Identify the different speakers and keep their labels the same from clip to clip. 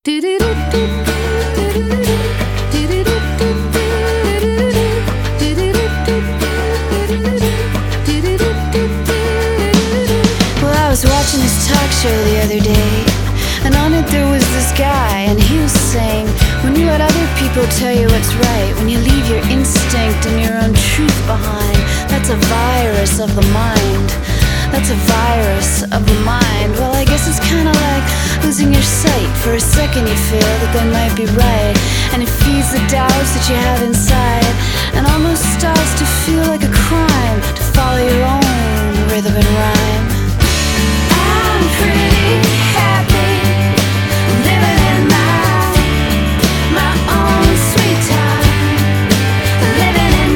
Speaker 1: I was watching this talk show the other day, and on it there was this guy, and he was saying, when you let other people tell you what's right, when you leave your instinct and your own truth behind, that's a virus of the mind. That's a virus of the mind. Well, I guess it's kinda like losing your sight. For a second you feel that they might be right, and it feeds the doubts that you have inside, and almost starts to feel like a crime to follow your own rhythm and rhyme. I'm pretty happy living in my own sweet time, living in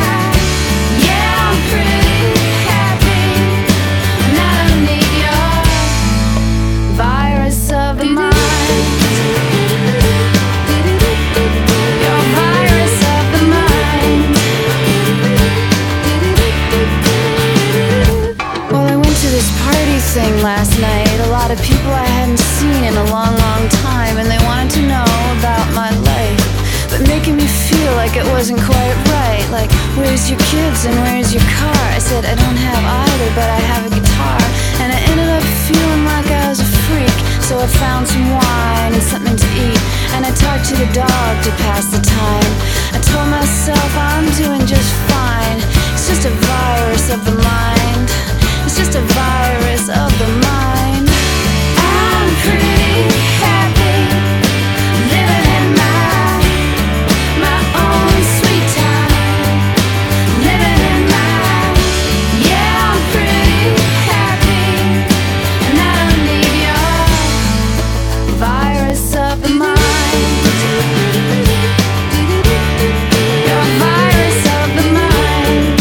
Speaker 1: I'm pretty happy, and I don't need your virus of the mind, your virus of the mind. Well, I went to this party thing last night. A lot of people I hadn't seen in a long, long time, and they wanted to know about my life, but making me feel like it wasn't quite right. Like, where's your kids and where's your car? I said, I don't have either, but I have a guitar. And I ended up feeling like I was a freak, so I found some wine and something to eat, and I talked to the dog to pass the time. I told myself I'm doing just fine. It's just a virus of the mind. It's just a virus of the mind. I'm pretty happy living in my own sweet time, living in I'm pretty happy, and I don't need your virus of the mind, your virus of the mind.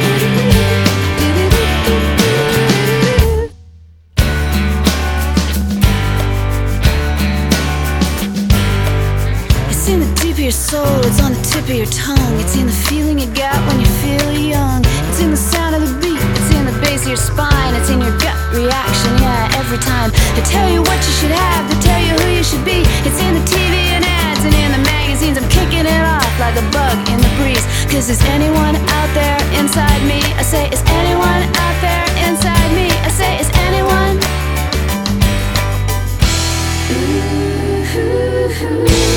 Speaker 1: It's in the deep of your soul, it's on the tip of your tongue. It's in the feeling you got when you feel young. It's in the sound of the beat, it's in the base of your spine. It's in your gut reaction, yeah, every time they tell you what you should have, they tell you who you should be. It's in the TV and ads and in the magazines. I'm kicking it off like a bug in the breeze. Cause is anyone out there inside me? I say, is anyone out there inside me? I say, is anyone? Ooh, ooh, ooh.